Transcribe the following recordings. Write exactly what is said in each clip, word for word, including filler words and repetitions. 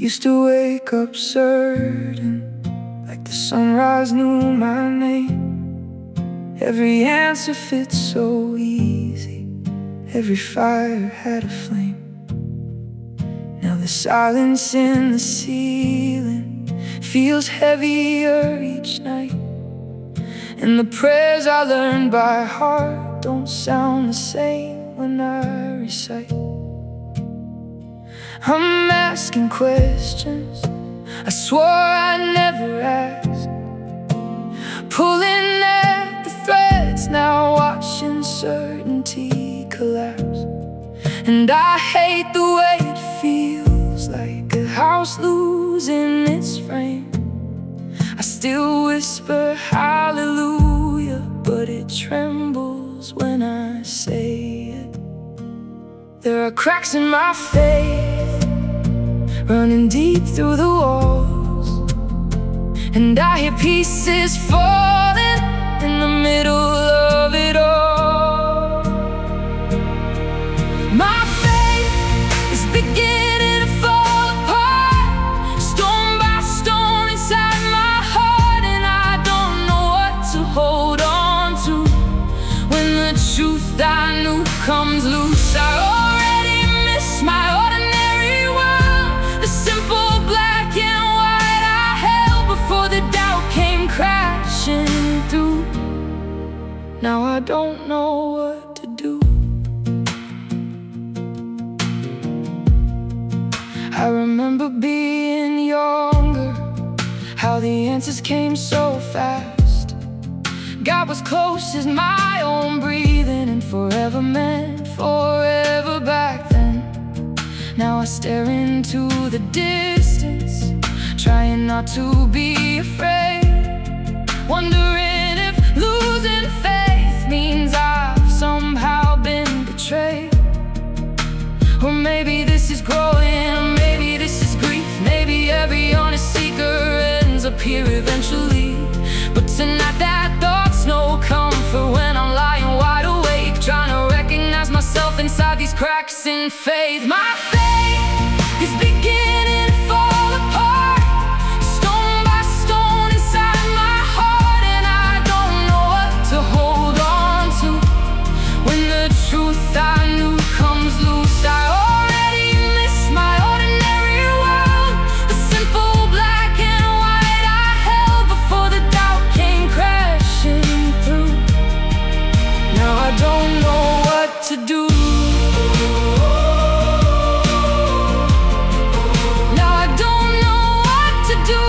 Used to wake up certain, like the sunrise knew my name. Every answer fit so easy, every fire had a flame. Now the silence in the ceiling feels heavier each night, and the prayers I learned by heart don't sound the same when I recite. I'm asking questions I swore I'd never ask, pulling at the threads, now watching certainty collapse. And I hate the way it feels, like a house losing its frame. I still whisper hallelujah, but it trembles when I say it. There are cracks in my faith, running deep through the walls, and I hear pieces falling in the middle of it all. My faith is beginning to fall apart, stone by stone inside my heart, and I don't know what to hold on to when the truth I knew comes loose. I already miss my ordinary world, the simple black and white I held before the doubt came crashing through. Now I don't know what to do. I remember being younger, how the answers came so fast. God was close as my own breathing, and forever meant forever back then. Now I stare into the distance, trying not to be afraid, wondering if losing faith means I've somehow been betrayed. Or maybe this is growing, or maybe this is grief. Maybe every honest seeker ends up here eventually. But tonight that thought's no comfort when I'm lying wide awake, trying to recognize myself inside these cracks in faith. My faith is beginning to fall apart, stone by stone inside my heart, and I don't know what to hold on to when the truth I knew comes loose. I already miss my ordinary world, the simple black and white I held before the doubt came crashing through. Now I don't know what to do. Now I don't know what to do.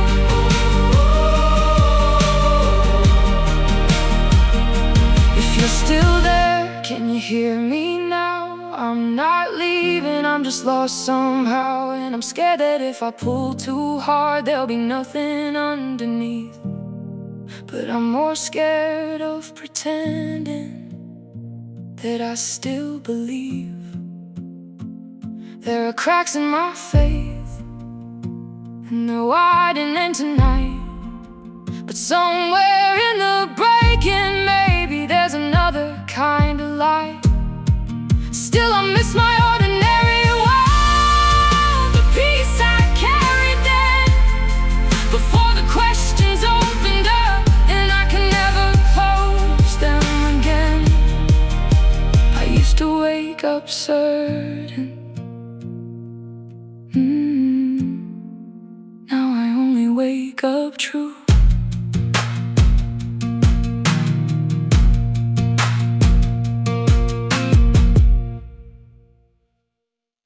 If you're still there, can you hear me now? I'm not leaving, I'm just lost somehow, and I'm scared that if I pull too hard there'll be nothing underneath. But I'm more scared of pretending that I still believe. There are cracks in my faith, and they're widening tonight. But somewhere in the breaking, maybe there's another kind of light. Still I miss my ordinary world, the peace I carried then, before the questions opened up and I can never close them again. I used to wake up certain, mm, now I only wake up true.